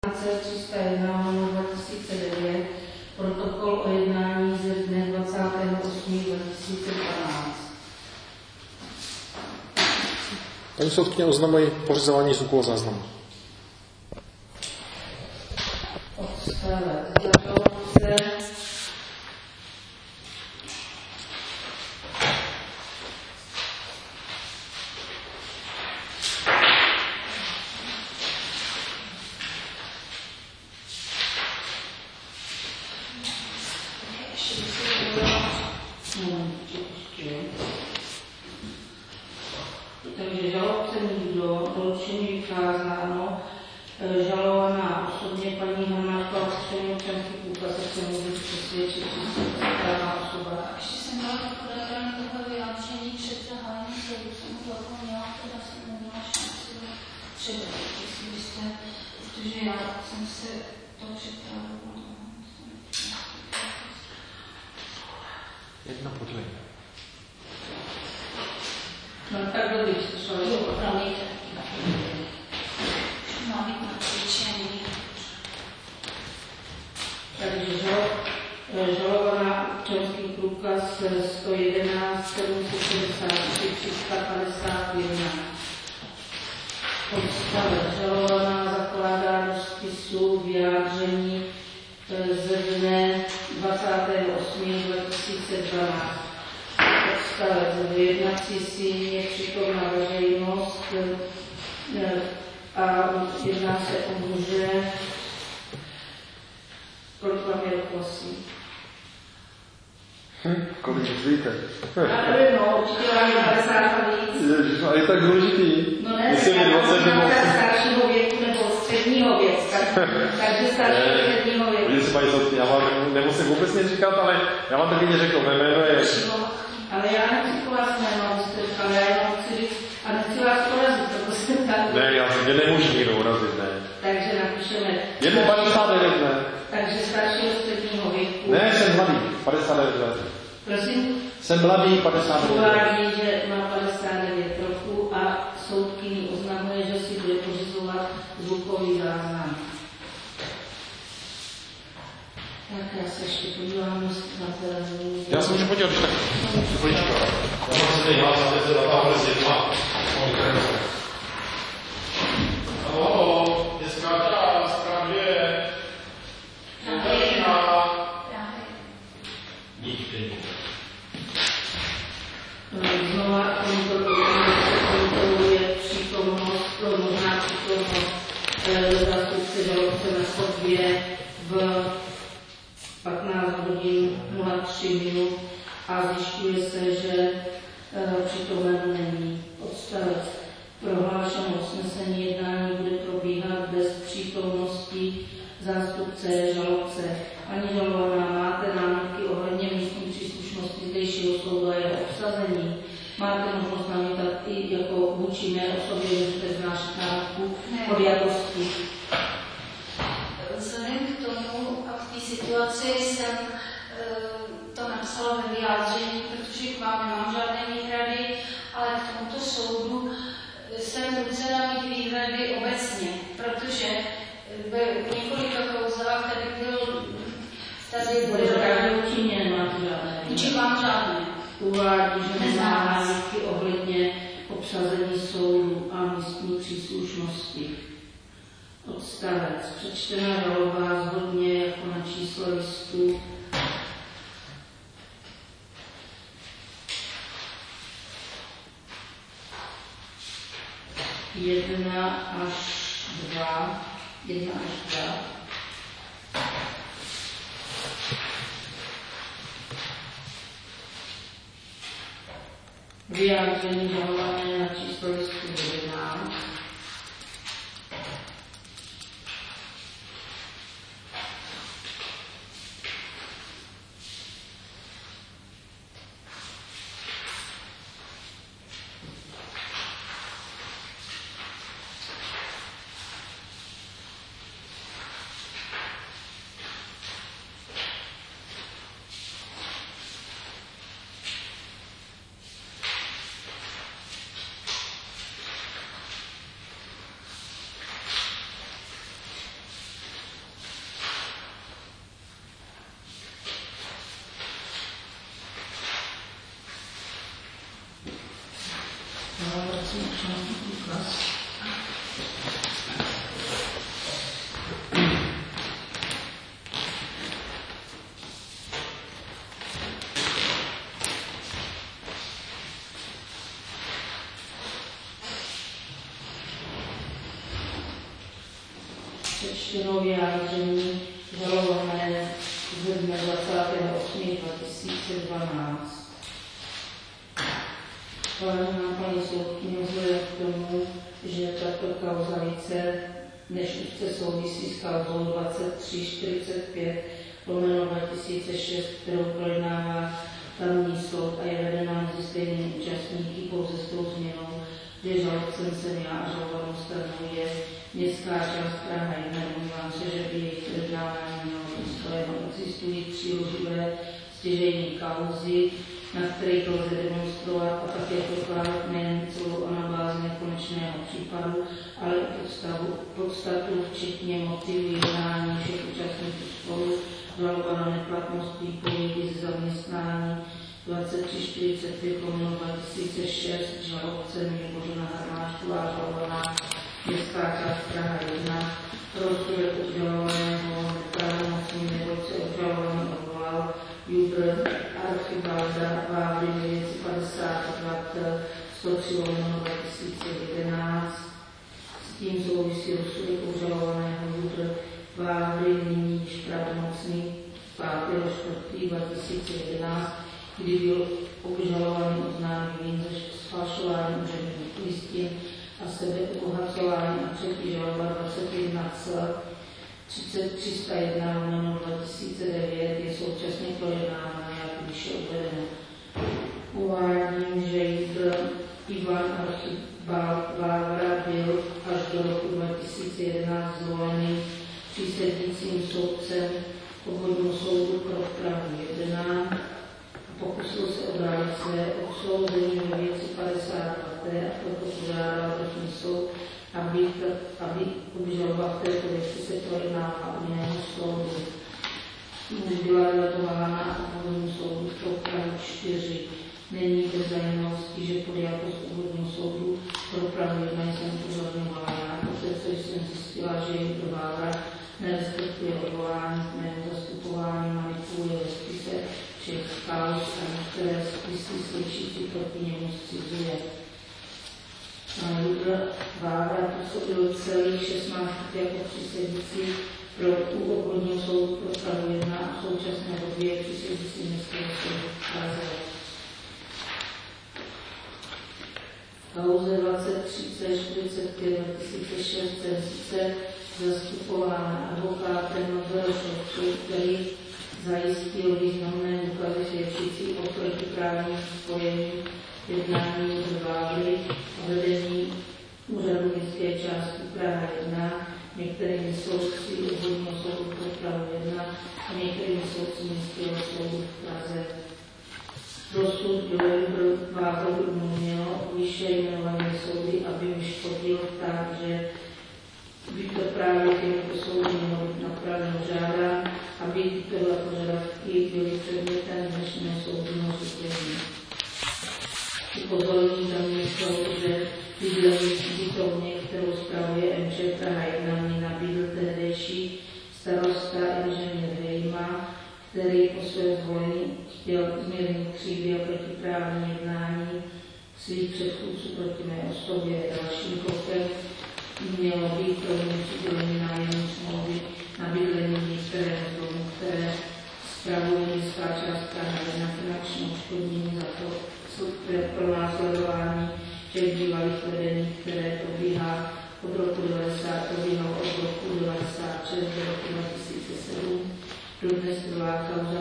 301/2009, protokol o jednání ze dne 28.2012. Paní soudkyně, oznamuji pořizování zvukového záznamu. Odstavec žalobce. Takže žalobce nikdo, določení vykázáno, žalovaná osobně paní Hanáčková střední občanský průkaz, se může přesvědčit, že se správná osoba. Ještě jsem měla podání toho vyjádření před zahájením soudu, jsem to zapomněla, teda jsem neměla šanci předat, jestli byste, protože já jsem se to připravila. Jedna podle. No tak dobrý, slyšeli. Jo, promiňte. Má být na cvičení. Takže žalovaná občanský průkaz 111 763 351. Odstavec žalovaná zakládá do spisu vyjádření ze dne 28.2012. Odstavec v jednací síni je přítomná veřejnost a jedná se o muže. Kolik vám je, prosím? Kolik víte? Já nevím, no, určitě vám je 50 a víc. Ježiš, a je tak důležitý. No ne, jestli je 20 nebo... staršího věku nebo středního věku, takže staršího středního věku. Vidíte, paní soudkyně, já vám nemusím vůbec nic říkat, ale já vám taky neřekl, mé jméno je... Ale já nechci po vás jméno, ale já jenom chci říct, a nechci vás porazit, to jsem tady. Ne, já mě nemůžu nikdo urazit, ne. Takže napíšeme... 1,59, ne. Takže staršího středního věku. Ne, jsem mladý, 59 let. Prosím? Jsem mladý, 59 let. Uvádí, že má 59 roků a soudkyní oznamuje, že si bude pořizovat zvukový záznam. Tak já se ještě podívám na televizní. Já se můžu podívat, když tak. Já mám se tady hlásit, že to natáhle z jedna. Ahoj, je zkrátka, zprávě. Znova kontroluje přítomnost, možná přítomnost zástupce žalobce na sobě v 15 hodin 03 minut a zjišťuje se, že přítomen není. Odstavec. Prohlášené usnesení jednání bude probíhat bez přítomnosti zástupce žalobce. Ani žalovaná, máte námitky ohledně místní příslušnosti zdejšího soudu a jeho obsazení? Máte možnost namítat i jako vůči mé osobě, můžete vznášet námitku podjatosti? Vzhledem k tomu a k té situaci jsem to napsala ve vyjádření, protože k vám nemám žádné výhrady, ale k tomuto soudu jsem nucena mít výhrady obecně, protože v několika kauzách tady Bude žádné učiněné, nemáte žádné. Vůči vám žádné. Uvádí, že nemá námitky ohledně obsazení soudu a místní příslušnosti. Odstavec. Přečtená žaloba zhodně jako na číslo listu. Jedna až dva. Vyjádření žalované na číslo listu 11. přečteno vyjádření žalované ze dne 28.2012. Vážená paní soudkyně, vzhledem k tomu, že tato kauza více než úzce souvisí s kauzou 2345/2006, kterou projednává tamní soud a je vedena mezi stejnými účastníky pouze s tou změnou, že žalobcem jsem já a žalovanou stranou je městská část Praha 1. Domnívám se, že by jejich projednávání mělo být. Existují příloživé stěžejní kauzy, na kterých lze demonstrovat a také pokládat nejen celou anabázi nekonečného případu, ale i podstatu, včetně motivu jednání všech účastníků sporu, žalovaná neplatnost výpovědi ze zaměstnání 2345/2006, žalobcem je Božena Harmáčková, žalovaná městská část Praha 1, rozsudek obžalovaného nepravomocný, neboť se obžalovaný odvolal Jubr Archibalda Vávry ve věci 50/103/2011. S tím souvisí rozsudek obžalovaného Jubr Vávry, nyní již pravomocný 5.4.2011, kdy byl obžalovaný oznámení ze sfalšování úředních listin a sebeobohacování a třetí žaloba 21/301/2009 je současně projednávána, jak výše uvedeno. Uvádím, že Ivan Archibald-Vávra byl až do roku 2011 zvolený přísedícím soudcem Obvodního soudu pro Prahu 1 a pokusil se obhájit své odsouzení ve věci 50 let a proto požádal vrchní soud, aby obžaloba v této věci se projednávala u jiného soudu. Už byla debatována Obvodního soudu pro Prahu 4. Není bez zajímavosti, že podjatost Obvodního soudu pro Prahu 1 jsem upozorňovala já, poté co jsem zjistila, že jim Vávra nerespektuje odvolání k mému zastupování, manipuluje ve spise všech kauz a některé spisy slyšící proti němu zcizuje. Jubr Vávra působil celých 16 let jako přísedící pro Obvodního soudu pro Prahu 1 a v současné době přísedící městského soudu v Praze. V kauze 2345/2006 jsem sice zastupována advokátem Nobelovců, který zajistil významné důkazy svědčící o protiprávním spojení jednání Vávry a vedení úřadu městské části Praha 1, některými soudci Obvodního soudu pro Prahu 1 a některými soudci městského soudu v Praze. Dosud bylo Vávru umožněno výše jmenované soudy, aby mi škodil tak, že by to právě těmto soudy mělo být napraveno. Žádám, aby tyto dva požadavky byly předmětem dnešného soudního řízení. Upozorní za mě soud, že bydlení v ubytovně, kterou spravuje MČ Praha 1, mi nabídl tehdejší starosta inženýr Hejma, který po svém zvolení chtěl zmírnit křivdy a protiprávní jednání svých předchůdců proti mé osobě. Dalším krokem mělo být pro mě přidělení nájemní smlouvy na bydlení některého z domů, které spravuje městská část Praha 1, finanční odškodnění za to, pro následování všech bývalých vedení, které probíhalo od roku 1996 do roku 2007. Dodnes byla kauza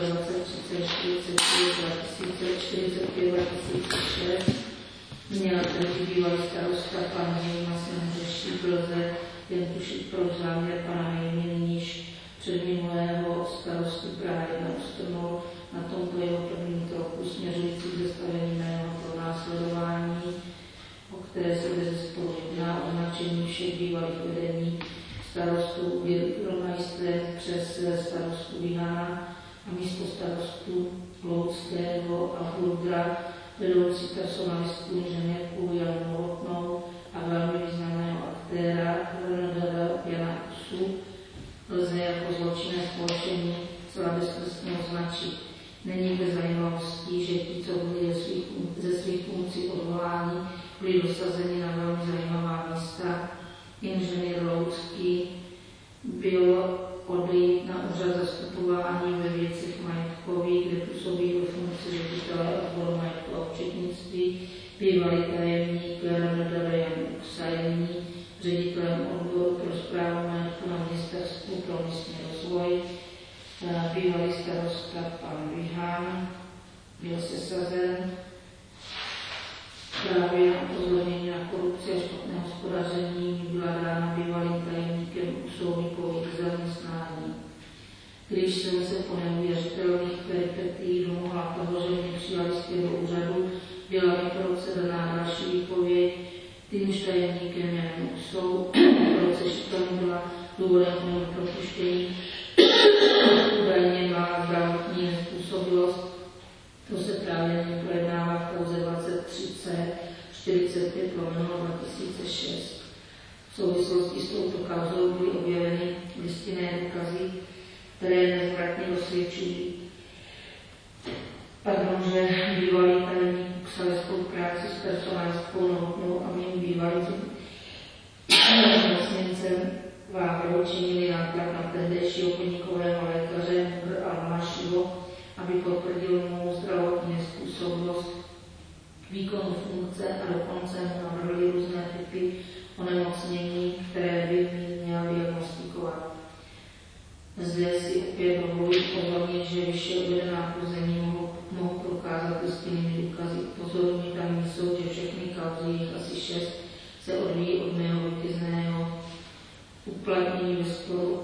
2345/2006. Měla tehdy bývalý starosta pan Hejma se neřeší Plze, jen tušit pro záměr pana Hejmy, níž před minulého starostu Praha 1 ustrnul na tomto jeho prvním kroku směřující k zastavení mého pronásledování, o které se bezesporu jedná, označení všech bývalých vedení starostu Birkromajstrem přes starostu Vihana a místo starostu Louckého a Fludra, vedoucí personalistů inženýrku Janu Novotnou a velmi významného aktéra Jana Kusu lze jako zločinné společení celá bezprostně označit. Není bez zajímavostí, že ti, co byli ze svých funkcí odvolání, byli dosazeni na velmi zajímavá místa. Inženýr Loucký byl odejít na úřad zastupování ve věcech majetkových, kde působí ve funkci ředitele odboru majetku a účetnictví, bývalý tajemník Jan Uksajený, ředitelem odboru pro správu majetku na Ministerstvu pro místní rozvoj, bývalý starosta pan Vihán byl sesazen právě na upozornění na korupci a špatné hospodaření, byla dána bývalým tajemníkem soudníkových zaměstnání. Když jsem se po neuvěřitelných peripetích domohla toho, že mě přijali zpět do úřadu, byla mi po roce daná další výpověď, týmž tajemníkem Janem Usou, po roce šikovně byla důvodem k mému propuštění, údajně má zdravotní nezpůsobilost. To se právě nyní projednává v kauze 23C 45/2006. V souvislosti s touto kauzou byly objeveny listinné důkazy, které nezvratně dosvědčují, že bývalý tajemník psal spolupráci s personálskou Novotnou a mým bývalým zmocněncem Váhrou činili nátlak na tehdejšího podnikového lékaře Mr. Almášiho, aby potvrdil mou zdravotní nezpůsobilost výkonu funkce a dokonce mu navrhli různé typy onemocnění, které by měl diagnostikovat. Zde si opět dovoluji upozornit, že vyšší uvedená tvrzení mohou prokázat listinnými důkazy. Upozorňuji tam jsou, že všechny kauzy, jich asi 6, se odvíjí od mého vítězného uplatnění ve sporu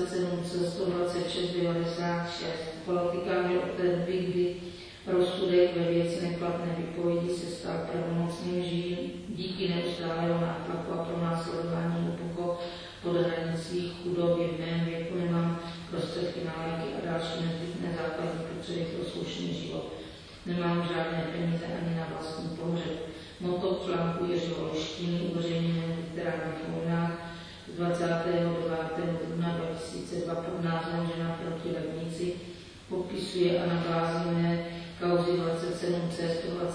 27/126/96. Podotýkám, že od té doby, kdy rozsudek ve věci neplatné výpovědi se stal pravomocným, žijím díky neustálého nátlaku a pronásledování hluboko pod hranicí chudoby. V mém věku nemám prostředky na léky a další nezbytné základní potřeby pro slušný život. Nemám žádné peníze ani na vlastní pohřeb. Motto článku Jiřího Lištiny, uveřejněného v literárních novinách z 29. dubna 2002 pod názvem Žena proti levnici, popisuje a navází mé kauzy 27C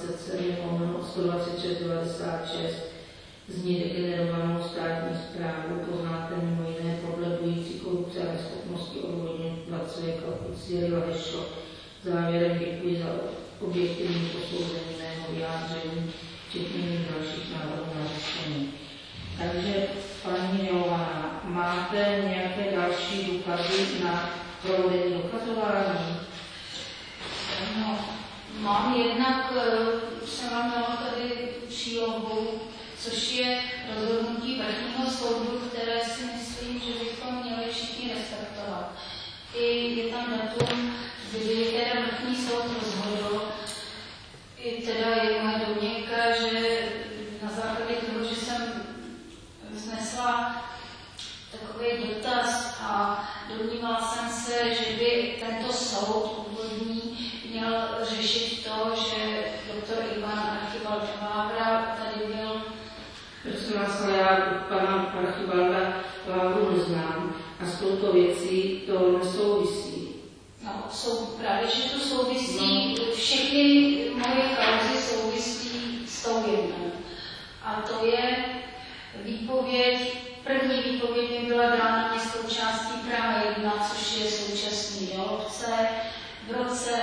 126/96 z ní degenerovanou státní správu. Poznáte mimo jiné podlebující korupce a neschopnosti odvodňovat své kauzy Lešlo. Závěrem děkuji za objektivní posouzení mého vyjádření, včetně mých dalších návrhů na řešení. Takže, paní Jovana, máte nějaké další důkazy na provedení dokazování? No, mám jednak, jsem vám dala tady přílohu, což je rozhodnutí vrchního soudu, které si myslím, že bychom měli všichni respektovat. Je tam datum, kdy teda vrchní soud rozhodl, i teda je moje domněnka, že na základě toho, že jsem vznesla takový dotaz a domnívala jsem se, že by tento soud úvodní měl řešit to, že doktor Ivan Archibald Vávra tady byl. Prosím vás, já pana Archibalda Vávru neznám a s touto věcí to nesouvisí. No, právě, že to souvisí, všechny moje kauzy souvisí s tou jednou. A to je výpověď, první výpověď mi byla dána městskou částí Praha 1, což je současný žalobce, v roce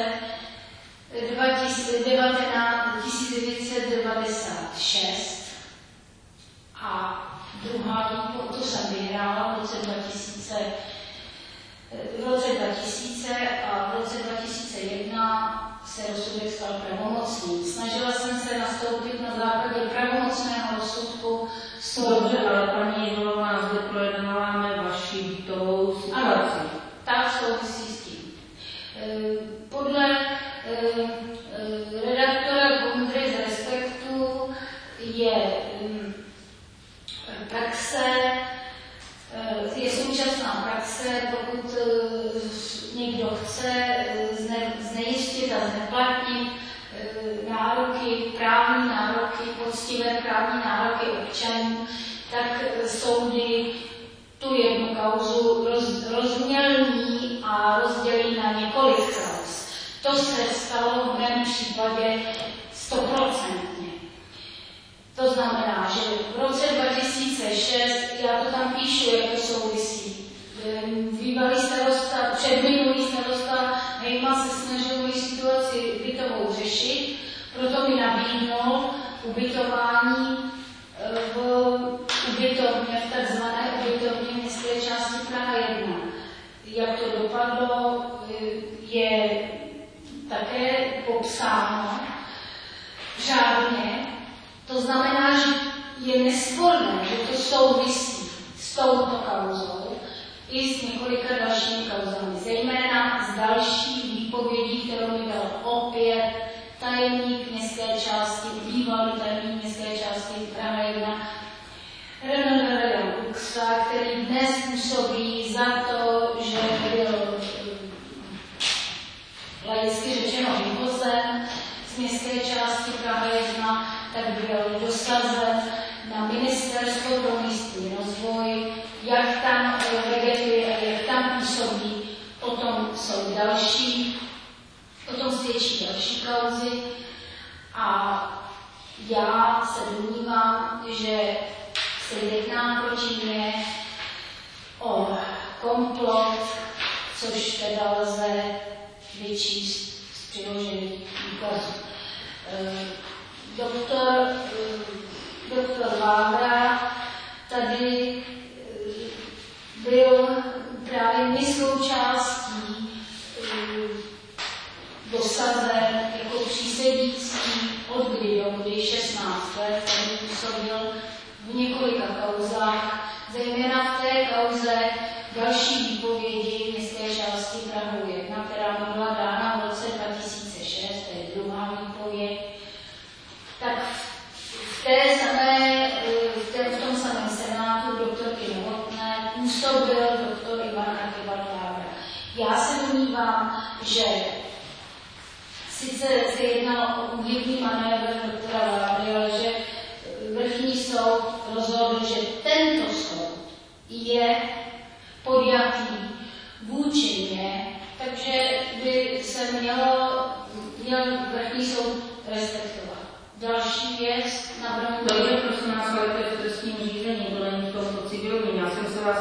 1996. A druhá výpověď, to jsem vyhrála v roce 2000 a v roce 2001 se rozsudek stal pravomocným. Snažila jsem se nastoupit na základě pravomocného rozsudku soudu. Dobře, ale paní Jihová, zde projednáváme vaši bytovou situaci. Ano, tak souvisí s tím. Podle redaktora Kondry z Respektu je praxe, je současná praxe, pokud někdo chce znejistit a zneplatnit nároky, právní nároky, poctivé právní nároky občanů, tak soudy tu jednu kauzu rozmělní a rozdělí na několik kauz. To se stalo v mém případě 100%. To znamená, že v roce 2006, já to tam píšu, jak to souvisí, v předminulý starosta Hejma se snažil moji situaci bytovou řešit, proto mi nabídnul ubytování v ubytovně, v takzvané ubytovně městské části Praha 1. Jak to dopadlo, je také popsáno řádně. To znamená, že je nesporné, že to souvisí s touto kauzou i s několika dalšími kauzami, zejména s další výpovědí, kterou mi dal opět tajemník městské části, bývalý tajemník městské části Praha 1, Renan Kuxa, který dnes působí za to, že byl laicky řečeno vyhozen z městské části Praha 1, tak byl dosazen na Ministerstvo pro místní rozvoj, jak tam vegetuje a jak tam působí. O tom jsou o tom svědčí další kauzy. A já se domnívám, že se jedná proti mně o komplot, což teda lze vyčíst z přiložených důkazů. Doktor Vávra tady byl právě místnou částí dosazen jako přísedící od kdy do kdy 16 let, který působil v několika kauzách, zejména v té kauze další výpovědi městské části Praha 1, která mu byla dána v roce 2006, to je druhá výpověď. Tak v tom samém senátu doktorky Novotné působil doktor Ivan Archibald Vávra. Já se domnívám, že sice se jednalo o úhybný manévr doktora Vávry, ale že vrchní soud rozhodl, že tento soud je podjatý vůči mně, takže by se měl vrchní soud respektovat. Další věc navrhnu. Dobře, prosím nás, ale to je v trestním řízení, to není v tomto civilním. Já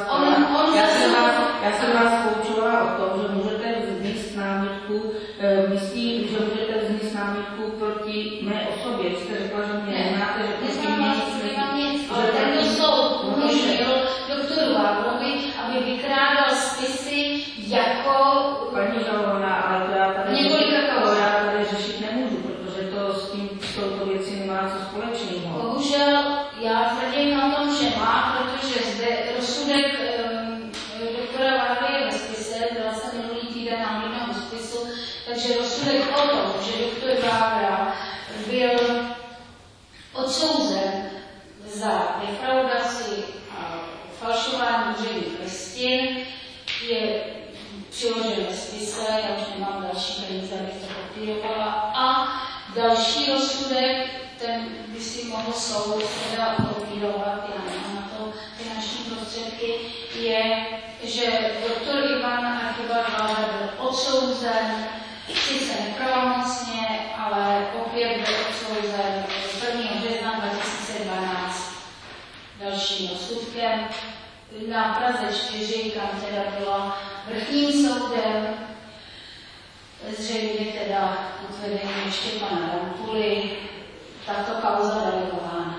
jsem vás poučovala o tom, že můžete vznést námitku, myslím, že můžete vznést námitku proti mé osobě. Jste řekla, že mě neznáte, že nemám nic, ale tento soud umožnil doktoru Vávrovi, aby vykrádal spisy jako paní žalovaná, ale to já tady řešit nemůžu, protože to s touto věcí nemá co společného. Bohužel já tvrdím na tom, že má, protože zde rozsudek doktora Vávry je ve spise, byla jsem minulý týden na mluvného spisu, takže rozsudek o tom, že doktor Vávra byl odsouzen za defraudaci a falšování úředních listin, je přiložen ve spise, já už nemám další peníze, abych to kopírovala. A další rozsudek, ten by si mohl soud teda kopírovat, já nemám na to finanční prostředky, je, že doktor Ivan Archibald Vávra byl odsouzen, sice nepravomocně, ale opět byl odsouzen 1. března 2012 dalším rozsudkem na Praze 4, kam teda byla vrchním soudem, zřejmě teda pod vedením Štěpana Rampuly, tato kauza delegována.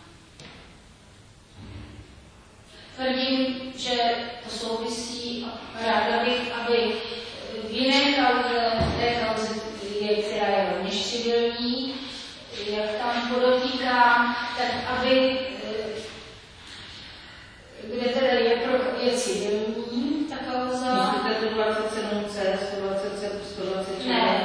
Tvrdím, že to souvisí, ráda bych, aby v jiné kauze, té kauze, která je rovněž civilní, jak tam podotýkám, tak aby, kde teda je civilní ta kauza. Myslíte tu 27C, 120, Ne,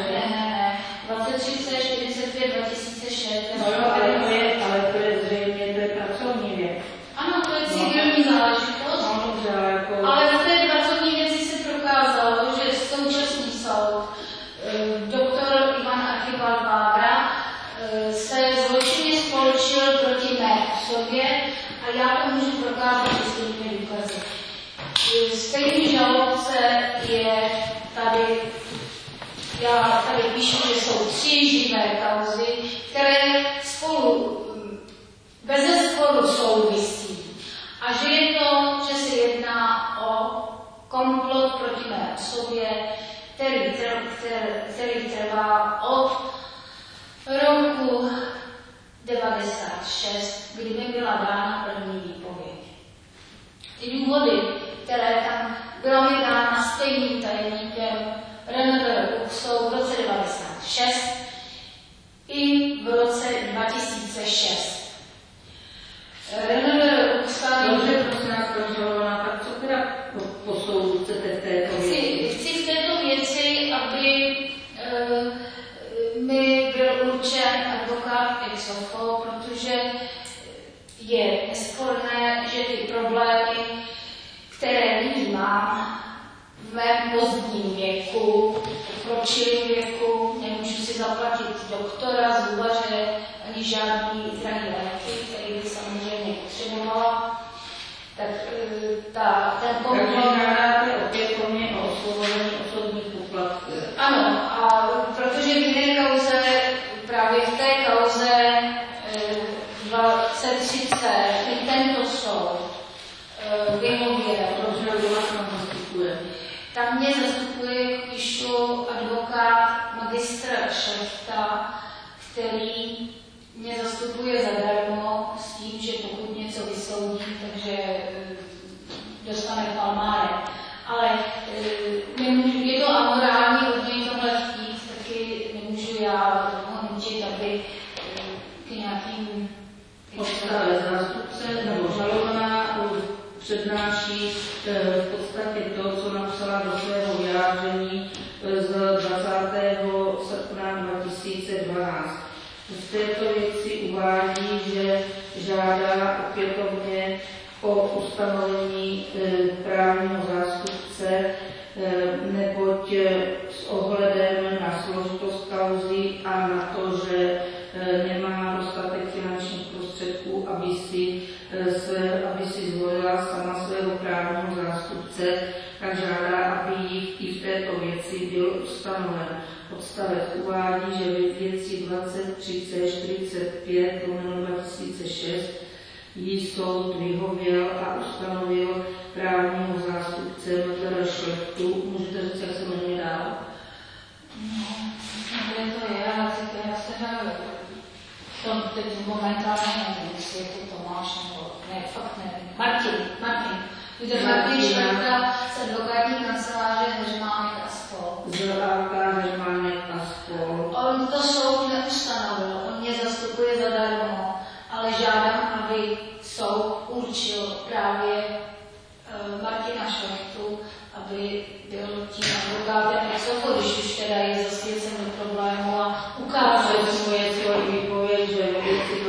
23C, 45, 2006. No jo, ale to je zřejmě, to je pracovní věc. Ano, to je civilní záležitost. No, dobře, ale jako... Ale v té pracovní věci se prokázalo, že současný soud, doktor Ivan Archibald Vávra, se zločinně spolčil proti mé osobě a já to můžu prokázat čistými důkazy. Stejný žalobce je tady, já tady píšu, že jsou 3 živé kauzy, které spolu bezesporu souvisí. A že je to, že se jedná o komplot proti mé osobě, který trvá od roku 96, kdy mi byla dána první výpověď. Ty důvody, které tam byla mi dána stejným tajemníkem RNVR, jsou v roce 96 i v roce 2006. Dobře, prosím nás, konžalovaná, tak co teda po soudu chcete v této věci? Chci v této věci, aby mi byl určen advokát ex ofo, protože je nesporné, že ty problémy, které nyní mám v mém pozdním věku, v pokročilém věku, nemůžu si zaplatit doktora, zubaře, ani žádný drahý léky, který bych samozřejmě potřebovala, tak ten Takže žádáte opětovně o osvobození osobních poplatků. Ano, a protože v jiné kauze, právě v té kauze 2030, i tento soud vyhověl. Protože kdo vás tam zastupuje? Tam mě zastupuje, píšu, advokát magistra Šlechta, který mě zastupuje zadarmo s tím, že pokud něco vysoudí, takže dostane palmárek. Ale je to amorální od něj tohle chtít, taky nemůžu já ho nutit, aby k nějakým... Odstavec zástupce nebo žalovaná přednáší v podstatě to, co napsala do svého vyjádření z 20. srpna 2012. V této věci uvádí, že žádá opětovně o ustanovení právního zástupce, neboť s ohledem na složitost kauzy a na to, že nemá dostatek finančních prostředků, aby si zvolila sama svého právního zástupce, tak žádá, aby jí i v této věci byl ustanoven. Odstavec uvádí, že ve věci 2030-45/2006 jí soud vyhověl a ustanovil právního zástupce Mgr. Šlechtu. Můžete říct, jak se jmenuje dál? No, to je, ale já jsem v tom teď momentálně nevím, jestli je to Tomáš nebo ne, fakt nevím. Martin. Jde Martin Šlechta z advokátní kanceláře Heřmánek a spol. Z AK Heřmánek a spol. On to soud neustanovil, on mě zastupuje zadarmo, ale žádám, aby soud určil právě Martina Šlechtu, aby byl tím advokátem ex ofo, když už teda je zasvěcen do problému a ukázal svoje výpověď, že ve věci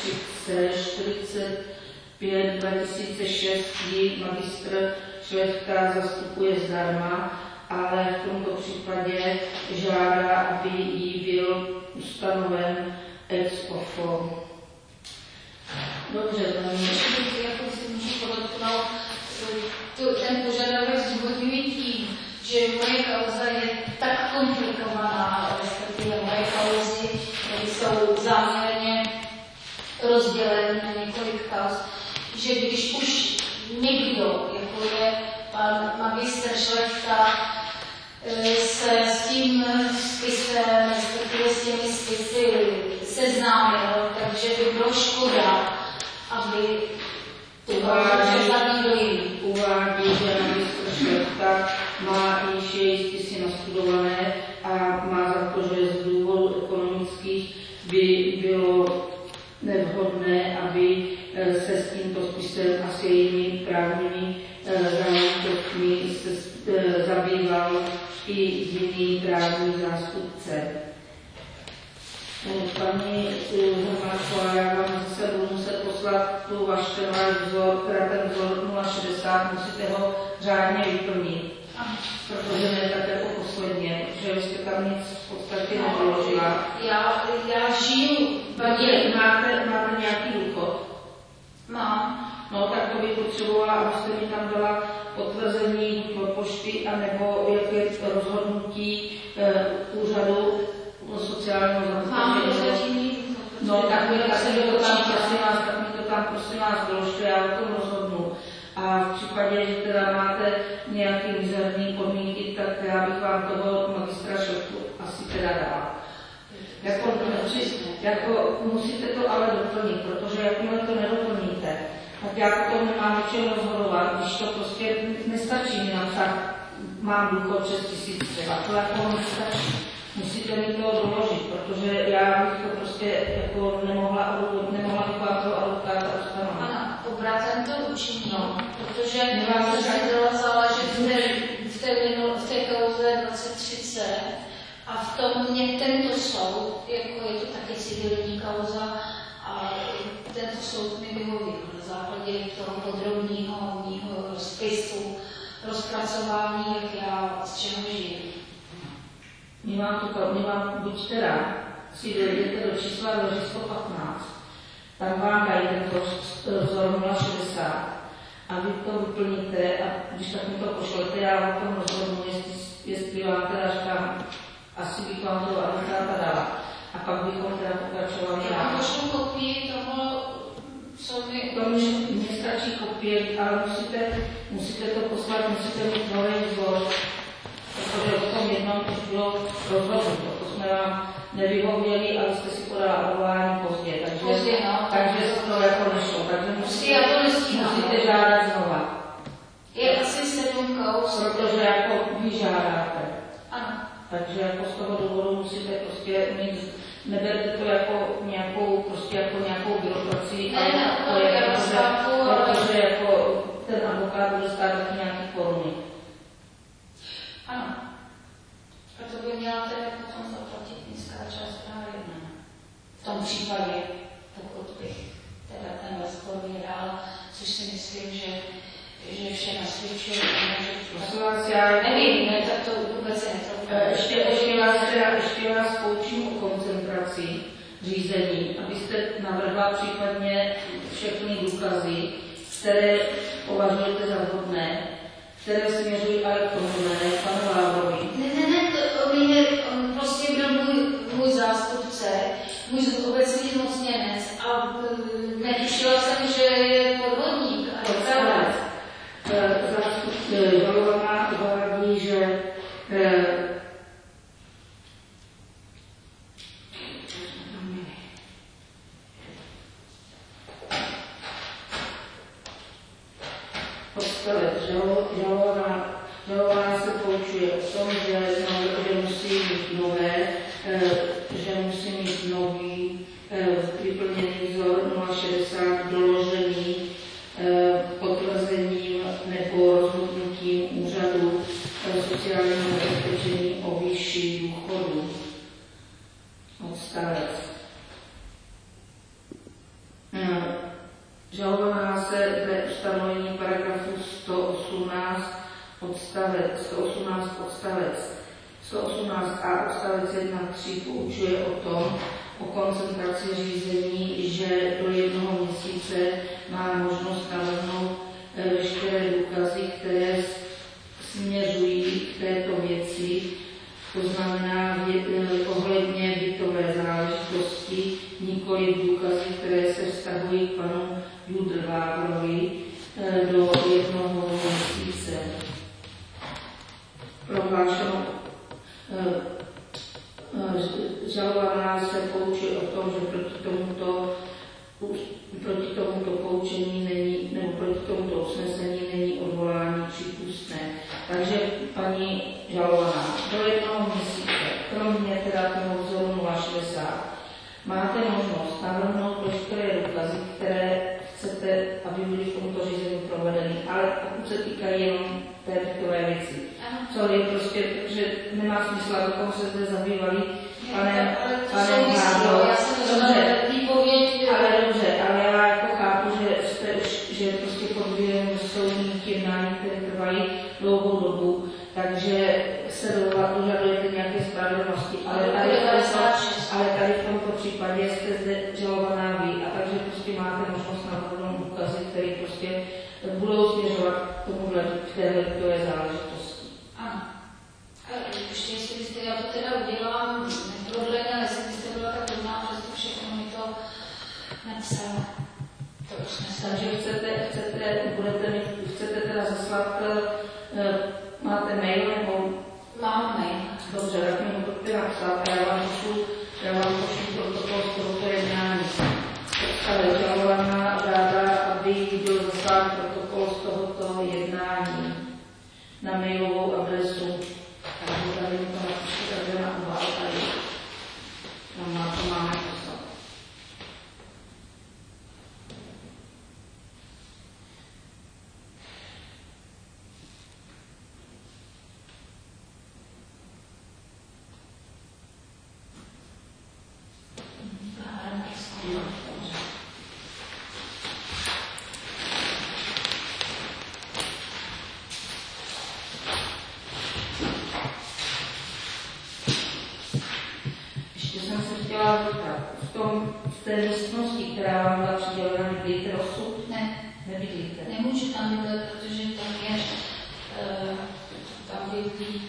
2045/2006 ji magistr Šlechta zastupuje zdarma, ale v tomto případě žádá, aby jí byl ustanoven ex ofo. Dobře, jako si můžu podotknout, ten požadavek zdůvodňuji tím, že moje kauza je tak komplikovaná, respektive moje kauzy, které jsou záměrně rozděleny na několik kauz, že když už někdo, jako je pan magistr Šlechta, se s tím spisem, respektive s těmi spisy seznámil, takže by bylo škoda, aby uvádí, že magistr Šlechta má již její spisy nastudované a má za to, že z důvodu ekonomických by bylo nevhodné, aby se s tímto spisem a s jejími právními záležitostmi zabýval i jiný právní zástupce. Paní Hormáčková, já vám zase budu muset poslat tu váš vzor, teda ten vzor 060, musíte ho řádně vyplnit, protože ne tak jako posledně, protože vy jste tam nic v podstatě nedoložila. Já žiju, paní, máte nějaký důchod? Mám. No, tak to bych potřebovala, abyste mi tam dala potvrzení od pošty, anebo jak je rozhodnutí úřadu sociálního zabezpečení. No, tak mi to tam prosím vás doložte, já o tom rozhodnu. A v případě, že teda máte nějaké mizerné podmínky, tak já bych vám toho magistra Šlechtu asi teda dala. Jako musíte to ale doplnit, protože jakmile to nedoplníte, tak já potom nemám o čem rozhodovat, když to prostě nestačí mi napsat, mám důchod 6 000 třeba, to jako nestačí. Musíte mi to doložit, protože já bych to prostě jako nemohla bych vám toho advokáta ustanovit. Ano, obratem to učinil, protože se začala záležet v té kauze 2030 a v tom mě tento soud, jako je to taky civilní kauza, a tento soud mi vyhověl na základě toho podrobného mýho spisu, rozpracování, jak já z čeho žiju. My vám buď teda si dojdete do čísla 115, tam vám dají tento vzor 060 a vy to vyplníte a když tak mi to pošlete, já vám to rozhodnu, jestli vám teda říkám, asi bych vám to advokáta dala. A pak bychom teda pokračovali. Já pošlu kopii toho, co mi... To mně stačí kopie, ale musíte to poslat, musíte mít nový vzor, protože o tom jednom už bylo rozhodnuto. To jsme vám nevyhověli, ale jste si podala odvolání pozdě, takže to jako nešlo. Takže musíte žádat znova. Je asi 7 kauz. Protože jako vy žádáte. Ano. Takže jako z toho důvodu musíte prostě mít, neberte to jako nějakou byrokracii, protože jako ten advokát bude stát taky nějaký koruny. Ano. A to by měla teda potom zaplatit městská část národná. V tom případě, pokud bych teda ten rozpor vyhrál, což si myslím, že vše nasvědčuje, že nevím, ne, tak to vůbec je ještě vás poučím o koncentraci řízení, abyste navrhla případně všechny důkazy, které považujete za vhodné, které směřují ale k tomu, ne panu Vávrovi. On prostě byl můj zástupce, můj obecný zmocněnec a netušila jsem, že je podvodník. Žalovaná uvádí, že žalovaná se poučuje o tom, že musí mít nový vyplněný vzor 060 doložený potvrzením nebo rozhodnutím úřadu sociálního zabezpečení o výši důchodu. Odstavec. Žalovaná se ve ustanovení paragrafu 118 odstavec 118a odstavec 1.3 poučuje o koncentraci řízení, že do 1 měsíce má možnost navrhnout veškeré důkazy, které směřují k této věci, to znamená ohledně bytové záležitosti, nikoli důkazy, které se vztahují k panu Judr Vávrovi do 1 měsíce. Prohlášeno žalovaná se poučí o tom, že proti tomuto poučení není, nebo proti tomuto usnesení není odvolání přípustné. Takže paní žalovaná, do 1 měsíce, kromě teda toho vzoru 060, máte možnost navrhnout veškeré důkazy, které chcete, aby byly v tomto řízení provedeny, ale pokud se týkají jenom té bytové věci. Co je prostě, že nemá smysl, abychom se zde zabývali panem Hádou. Ale já jako chápu, že prostě pod vlivem soudních jednání, které trvají dlouhou dobu, takže se dožadujete nějaké spravedlnosti, ale tady v tomto případě jste zde žalovaná vy, a takže prostě máte možnost navrhnout důkazy, které prostě budou směřovat k tomuhle, k téhle záležitosti. Ano. Ještě jestli já to teda udělám neprodleně, ale jestli byla tak hodná, že to všechno mi to napsala. Takže chcete teda zaslat, máte mail nebo e-mailovou adresu. Takže tady mi to napíšte takhle na obal tady. Tam na to máme poslat. V té místnosti, která vám byla přidělena, bydlíte osud? Ne. Nebydlíte? Nemůžu tam bydlet, protože tam bydlí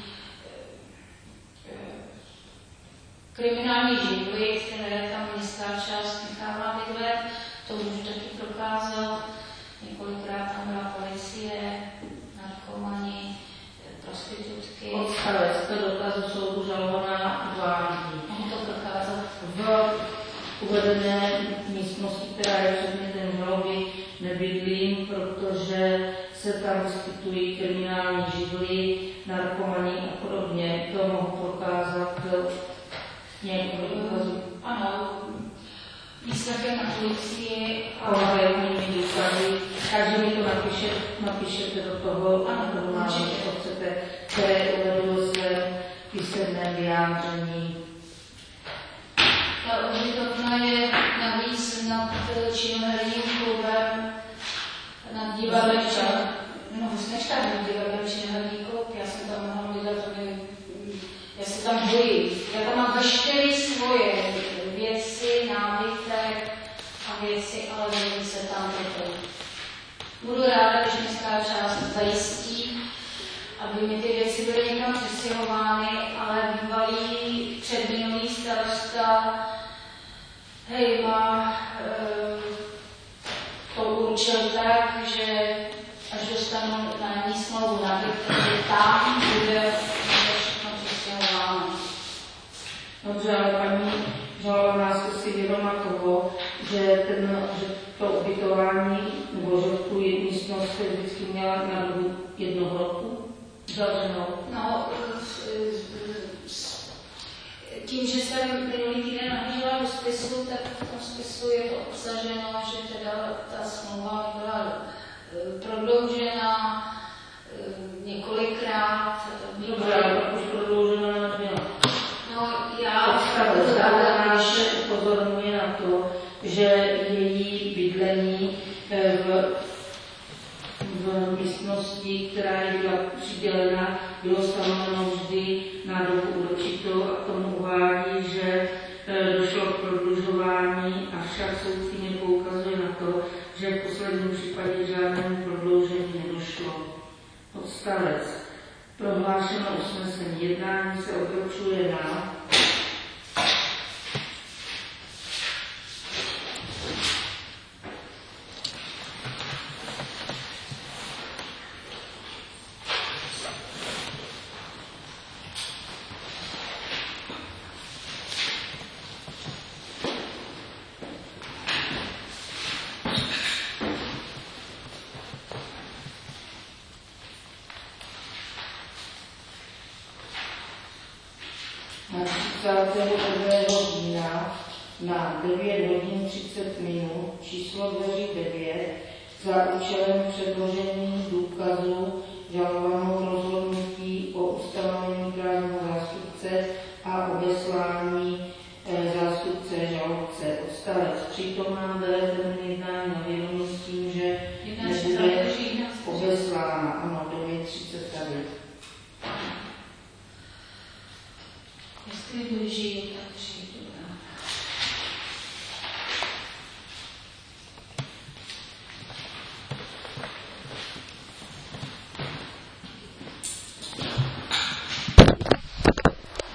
kriminální živly, které tam městská část nechává bydlet. To můžu taky prokázat. Několikrát tam byla policie, narkomani, prostitutky. Odstavec do dokazu soudu žalovaná uvádí. Mohu to prokázat. V uvedené místnosti, která je předmětem žaloby, nebydlím, protože se tam vyskytují kriminální živly, narkomani a podobně. To mohu prokázat nějakým důkazů. Ano, výsledkem na policii a konkrétními důkazy. Takže mi to napíšete do toho návrhu, co chcete, které uvedl ve svém písemném vyjádření. Ta ubytovna je navíc nad činoherním klubem, nad divadlem činoherní klub. Já jsem tam mohla bydlet, já se tam bojím. Já tam mám veškeré svoje věci, nábytek a věci, ale bojím se tam bydlet. Budu ráda, když městská část zajistí, aby mi ty věci byly někam přestěhovány, ale bývalý předminulý starosta Hejma to určil tak, že až dostanu nájemní smlouvu na byt, takže tam bude všechno přestěhováno. Dobře, ale paní žalovaná, jste si vědoma toho, že to ubytování nebo že tu místnost jste vždycky měla na dobu 1 roku zavřenou? No, tím, že jsem minulý týden nahlížela do spisu, tak v tom spisu je to obsaženo, že teda ta smlouva byla prodloužena několikrát. Dobře, ale pak už prodloužena nebyla. No, já upozorňuje na to, že její bydlení v místnosti, která je byla přidělena, bylo stanoveno vždy na dobu určitou a k tomu uvádí, že došlo k prodlužování, avšak soudkyně poukazuje na to, že v posledním případě žádnému prodloužení nedošlo. Odstavec. Prohlášeno usnesení jednání se odročuje na na 31. října na 9 hodin 30 minut, číslo dveří 9, za účelem předložení důkazu žalovanou rozhodnutí